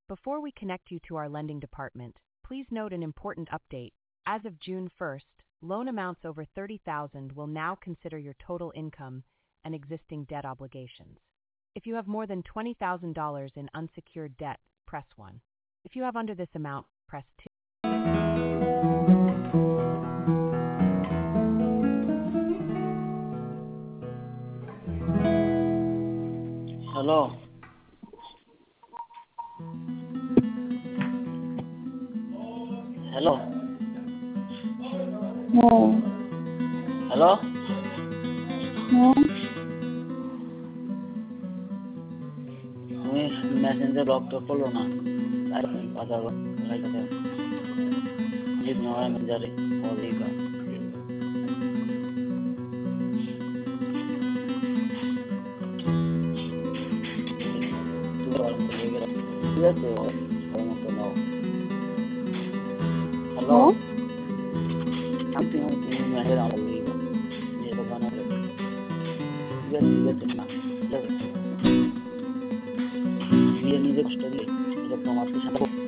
Before we connect you to our lending department, please note an important update. As of June 1st, loan amounts over $30,000 will now consider your total income and existing debt obligations. If you have more than $20,000 in unsecured debt, press 1. If you have under this amount, press 2. Hello. Hello. No. Hello. No. तुम्ही messenger lock तो खोलो ना पता लगा जितना है messenger और देगा हेलो something मैं हेरा लगा ये तो गाना ये नीचे स्टोरी जब तुम आपके साथ